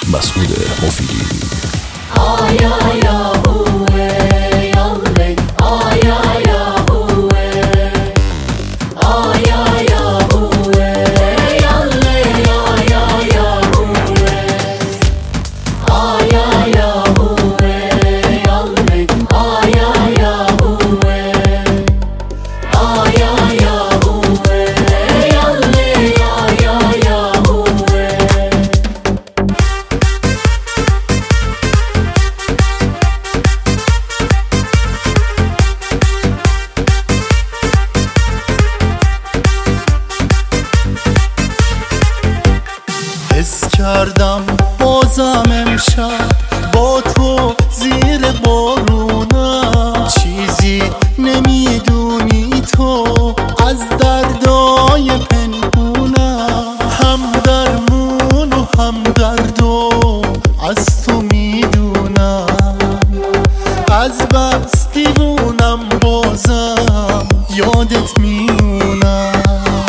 مسعود مفیدی. آیا یا هوه یاله آیا یا هوه آیا یا هوه یاله آیا یا هوه آیا یا هوه یاله آیا یا هوه آیا یا هوه یاله آیا یا هوه. حس کردم بازم امشب با تو زیر بارونم، چیزی نمیدونی تو از دردای پنهونم، هم درمون و هم دردو از تو میدونم، از بس دیوونم بازم یادت میمونم،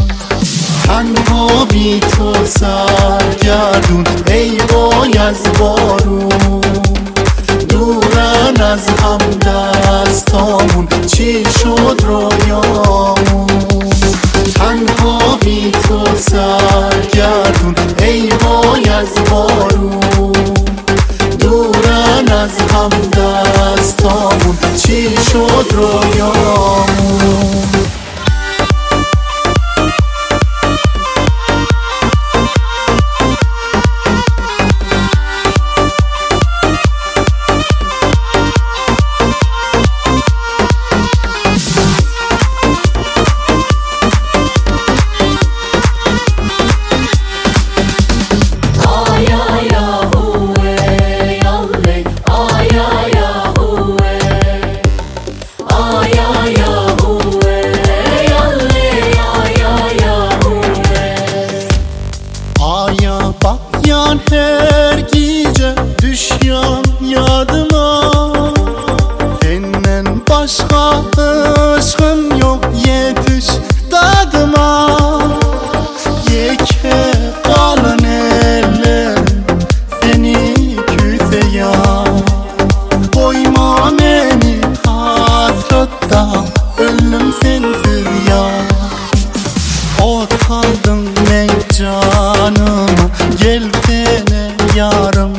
تنها بی تو سرگردون ای وای از بارون، دورن از هم دستامون چی شد رویامون، تنها بی تو سرگردون ای وای از بارون، دورن از هم دستامون چی شد رویامون. Bakyan her gece düşyan yadıma, senin başka aşkın yok yetiş dadıma, yeke kalın eller seni küseye, koyma beni hasretta ölüm sensiz ya, ot kaldın ey canım gelsene yarım,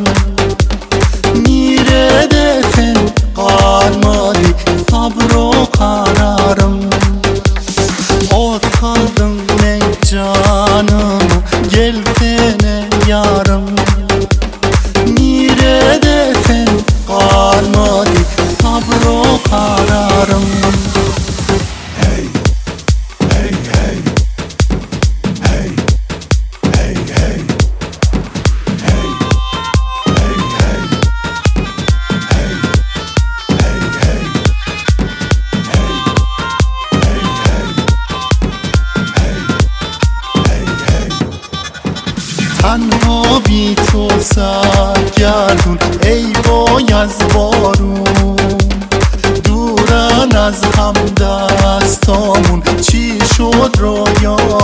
neredesin kalmadı sabro kararım, ot kaldın ey canım gelsene yarım, neredesin kalmadı sabro kararım. تنها بی تو سرگردون ای وای از بارون، دورن از هم دستامون چی شد رویا